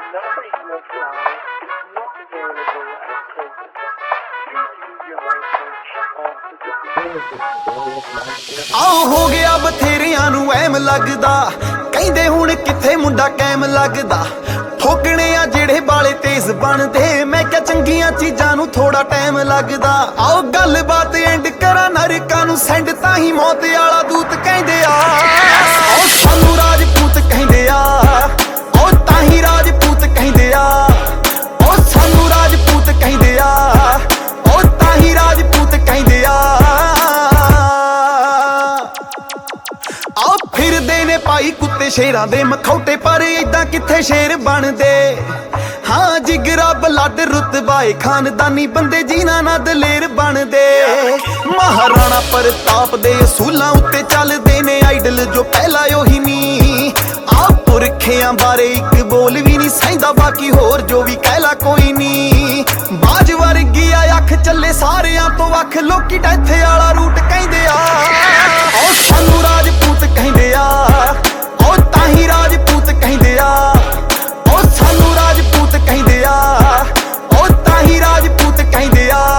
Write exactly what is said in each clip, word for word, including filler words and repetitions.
number you have dialed is not available at present. Please leave your message after the beep. ਆਓ ਹੋ ਗਿਆ ਬਥੇਰਿਆਂ ਨੂੰ M ਲੱਗਦਾ, ਕਹਿੰਦੇ ਹੁਣ ਕਿੱਥੇ ਮੁੰਡਾ ਕੈਮ ਲੱਗਦਾ। ਠੋਕਣੇ ਆ ਜਿਹੜੇ ਬਾਲੇ ਤੇਜ਼ ਬਣਦੇ, ਮੈਂ ਕਿਹਾ ਚੰਗੀਆਂ ਚੀਜ਼ਾਂ ਨੂੰ ਥੋੜਾ ਟਾਈਮ ਲੱਗਦਾ। ਆਓ ਗੱਲਬਾਤ ਐਂਡ ਕਰਾਂ ਨਰਕਾਂ ਨੂੰ ਸੈਂਡ, ਤਾਂ ਹੀ ਮੌਤ ਵਾਲਾ ਦੂਤ ਕਹਿੰਦੇ ਆ। ਆਓ ਸਾਨੂੰ ਰਾਜਪੂਤ ਕਹਿੰਦੇ ਆ, ਆਓ ਤਾਂ ਹੀ ਰਾਜਪੂਤ ਕਹਿੰਦੇ ਆ। ਆਓ ਸਾਨੂੰ ਰਾਜਪੂਤ ਕਹਿੰਦੇ ਆ, ਆਓ ਤਾਂ ਹੀ ਰਾਜਪੂਤ ਕਹਿੰਦੇ ਆ। ਆਓ ਫਿਰਦੇ ਨੇ ਭਾਈ ਕੁੱਤੇ ਸ਼ੇਰਾਂ ਦੇ ਮਖੌਟੇ, ਪਰ ਏਦਾਂ ਕਿੱਥੇ ਸ਼ੇਰ ਬਣਦੇ। ਹਾਂ ਜਿਗਰਾ ਬਲੱਡ ਰੁਤਬਾਏ ਖਾਨਦਾਨੀ ਬੰਦੇ ਜਿਨ੍ਹਾਂ ਨਾਲ ਦਲੇਰ ਬਣਦੇ। ਮਹਾਰਾਣਾ ਪ੍ਰਤਾਪ ਦੇ ਅਸੂਲਾਂ ਉੱਤੇ ਚੱਲਦੇ ਨੇ ਆਈਡਲ ਜੋ ਪਹਿਲਾ ਉਹੀ ਨੀ। ਆ ਪੁਰਖਿਆਂ ਬਾਰੇ ਇੱਕ ਬੋਲ ਵੀ ਨਹੀਂ ਸਹਿੰਦਾ, ਬਾਕੀ ਹੋਰ ਜੋ ਵੀ ਕਹਿਲਾ ਕੋਈ ਨੀ। ਬਾਜ ਵਰਗੀ ਆ ਅੱਖ ਚੱਲੇ ਸਾਰਿਆਂ ਤੋਂ ਵੱਖ, ਲੋਕੀ ਡੈਥ ਵਾਲਾ ਰੂਟ ਕਹਿੰਦੇ ਆ। ਉਹ ਸਾਨੂੰ ਰਾਜਪੂਤ ਕਹਿੰਦੇ ਆ, ਉਹ ਤਾਂ ਹੀ ਰਾਜਪੂਤ ਕਹਿੰਦੇ ਆ। ਉਹ ਸਾਨੂੰ ਰਾਜਪੂਤ ਕਹਿੰਦੇ ਆ, ਉਹ ਤਾਂ ਹੀ ਰਾਜਪੂਤ ਕਹਿੰਦੇ ਆ।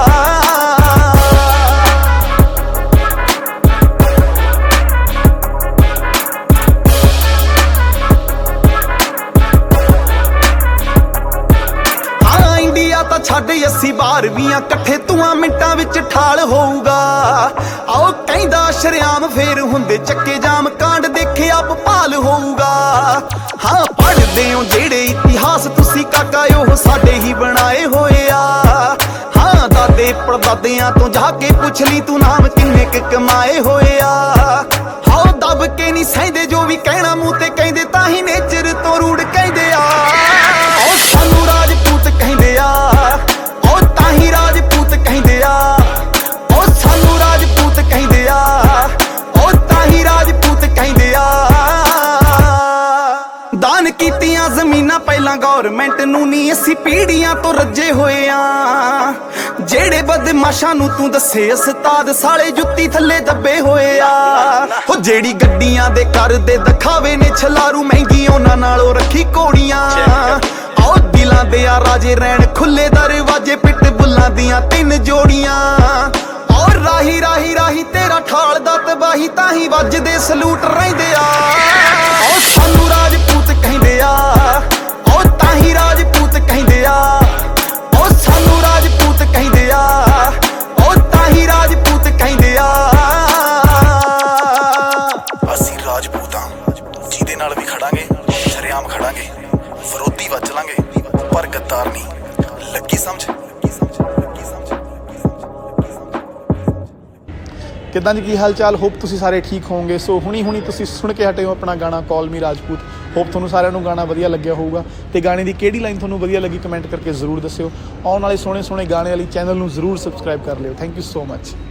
ਹਾਂ ਇੰਡੀਆ ਤਾਂ ਛੱਡ ਅੱਸੀ ਬਾਰਵੀਆਂ ਇਕੱਠੇ ਤੂਆਂ ਮਿੰਟਾਂ ਵਿੱਚ ਠਾਲ ਹੋਊਗਾ। ਆਓ ਕਹਿੰਦਾ ਸ਼ਰਿਆਮ ਫੇਰ ਹੁੰਦੇ ਚੱਕੇ ਜਾਮ, ਕਾਂਡ ਦੇਖਿਆ ਭਪਾਲ ਹੋਊਗਾ। ਹਾਂ ਪੜ੍ਹਦੇ ਹੋ ਜਿਹੜੇ ਇਤਿਹਾਸ ਤੁਸੀਂ ਕਾਕਾ, ਉਹ ਸਾਡੇ ਹੀ ਬਣਾਏ ਹੋਏ ਆ। ਹਾਂ ਦਾਦੇ ਪੜਦਾਦਿਆਂ ਤੋਂ ਜਾ ਕੇ ਪੁੱਛ ਲਈ ਤੂੰ, ਨਾਮ ਕਿੰਨੇ ਕੁ ਕਮਾਏ ਹੋਏ ਆ। ਹਾਓ ਦੱਬ ਕੇ ਨਹੀਂ ਸਹਿੰਦੇ ਜੋ ਵੀ ਕਹਿਣਾ ਮੂੰਹ ਤੇ ਕਹਿੰਦੇ, ਤਾਂ ਹੀ ਨੇਚਰ ਤੋਂ ਰੂੜ ਕਹਿੰਦੇ ਆ। ਉਹ ਸਾਨੂੰ ਰਾਜਪੂਤ ਕਹਿੰਦੇ ਆ, ਉਹ ਤਾਂ ਹੀ ਰਾਜਪੂਤ ਕਹਿੰਦੇ ਆ। ਉਹ ਸਾਨੂੰ ਰਾਜਪੂਤ ਕਹਿੰਦੇ ਆ, ਉਹ ਤਾਂ ਹੀ ਰਾਜਪੂਤ ਕਹਿੰਦੇ ਆ। ਦਾਨ ਕੀਤੀਆਂ ਜ਼ਮੀਨਾਂ ਪਹਿਲਾਂ ਗੌਰਮੈਂਟ ਨੂੰ ਨਹੀਂ, ਅਸੀਂ ਪੀੜੀਆਂ ਤੋਂ ਰੱਜੇ ਹੋਏ ਆ। ਜਿਹੜੇ ਬਦਮਾਸ਼ਾਂ ਨੂੰ ਤੂੰ ਦੱਸੇ ਉਸਤਾਦ, ਸਾਲੇ ਜੁੱਤੀ ਥੱਲੇ ਦੱਬੇ ਹੋਏ ਆ। ਉਹ ਜਿਹੜੀ ਗੱਡੀਆਂ ਦੇ ਕਰਦੇ ਦਿਖਾਵੇ ਨੇ ਛਲਾਰੂ, ਮਹਿੰਗੀ ਉਹਨਾਂ ਨਾਲੋਂ ਰੱਖੀ ਘੋੜੀਆਂ। ਆਓ ਦਿਲਾਂ ਦੇ ਆ ਰਾਜੇ ਰਹਿਣ ਖੁੱਲੇ ਦਰਵਾਜੇ, ਪਿੱਟ ਬੁੱਲਾਂ ਦੀਆਂ ਤਿੰਨ ਜੋੜੀਆਂ। ਔਰ ਰਾਹੀ ਰਾਹੀ ਰਾਹੀ ਤੇਰਾ ਠਾਲ ਦਾ ਤਬਾਹੀ, ਤਾਂ ਹੀ ਵੱਜਦੇ ਸਲੂਟ ਰਹਿੰਦੇ ਆ। ਉਹ ਸਾਨੂੰ ਰਾਜਪੂਤ ਕਹਿੰਦੇ ਆ, ਉਹ ਤਾਂ ਹੀ ਰਾਜਪੂਤ ਕਹਿੰਦੇ ਆ। ਉਹ ਸਾਨੂੰ ਰਾਜਪੂਤ ਕਹਿੰਦੇ ਆ, ਉਹ ਤਾਂ ਹੀ ਰਾਜਪੂਤ ਕਹਿੰਦੇ ਆ। ਅਸੀਂ ਰਾਜਪੂਤ ਆਂ, ਜਿਹਦੇ ਨਾਲ ਵੀ ਖੜਾਂਗੇ ਸ਼ਰੇਆਮ ਖੜਾਂਗੇ, ਵਿਰੋਧੀ ਵੱਜ ਲਾਂਗੇ ਪਰ ਗੱਦਾਰ ਨਹੀਂ। ਲੱਗੀ ਸਮਝ? ਕਿੱਦਾਂ ਜੀ, ਕੀ ਹਾਲ ਚਾਲ? ਹੋਪ ਤੁਸੀਂ ਸਾਰੇ ਠੀਕ ਹੋਵੋਗੇ। ਸੋ ਹੁਣੀ ਹੁਣੀ ਤੁਸੀਂ ਸੁਣ ਕੇ ਹਟੇ ਹੋ ਆਪਣਾ ਗਾਣਾ ਕਾਲ ਮੀ ਰਾਜਪੂਤ। ਹੋਪ ਤੁਹਾਨੂੰ ਸਾਰਿਆਂ ਨੂੰ ਗਾਣਾ ਵਧੀਆ ਲੱਗਿਆ ਹੋਊਗਾ, ਤੇ ਗਾਣੇ ਦੀ ਕਿਹੜੀ ਲਾਈਨ ਤੁਹਾਨੂੰ ਵਧੀਆ ਲੱਗੀ ਕਮੈਂਟ ਕਰਕੇ ਜ਼ਰੂਰ ਦੱਸਿਓ। ਆਉਣ ਵਾਲੇ ਸੋਹਣੇ ਸੋਹਣੇ ਗਾਣੇ ਵਾਲੀ ਚੈਨਲ ਨੂੰ ਜ਼ਰੂਰ ਸਬਸਕ੍ਰਾਈਬ ਕਰ ਲਿਓ। Thank you so much.